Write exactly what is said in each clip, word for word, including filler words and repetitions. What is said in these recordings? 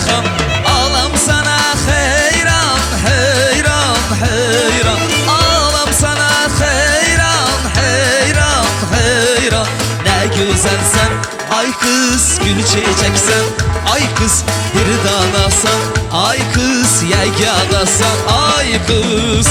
reyhan. Alam sana heyran, heyran, heyran. Alam sana heyran, heyran, heyran. Ne güzelsen ay kız, gül çiçeksen ay kız, bir danasan ay kız, yeganasan ay kız.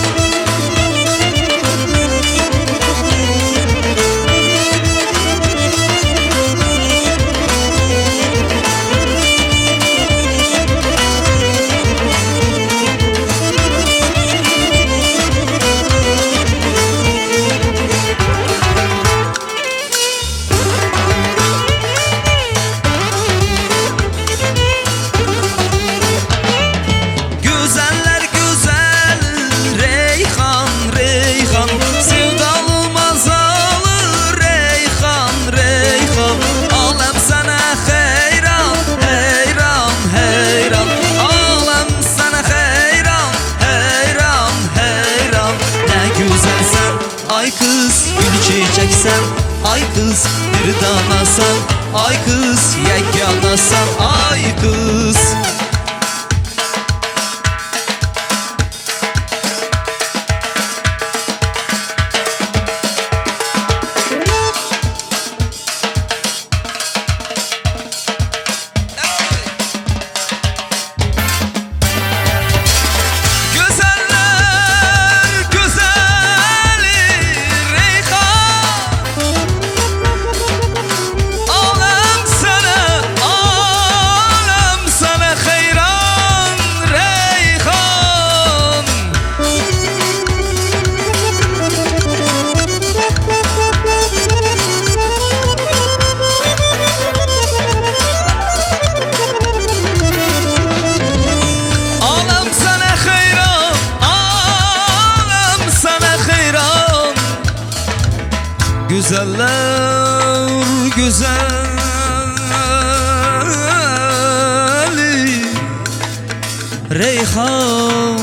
Ay kız, gül çiçeksen ay kız, bir danasan ay kız, yeganasan ay kız. Güzeller güzeli reyhan.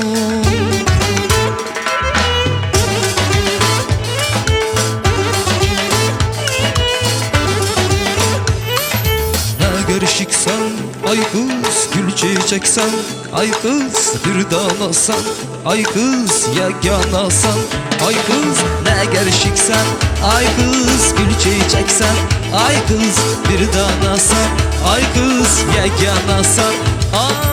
Ne gerşiksen ay kız, gül çiçeksen ay kız, bir danasan ay kız, yeganasan ay kız. Ne gerşiksen ay kız, gül çiçeksen ay kız, bir danasan ay kız, yeganasan ay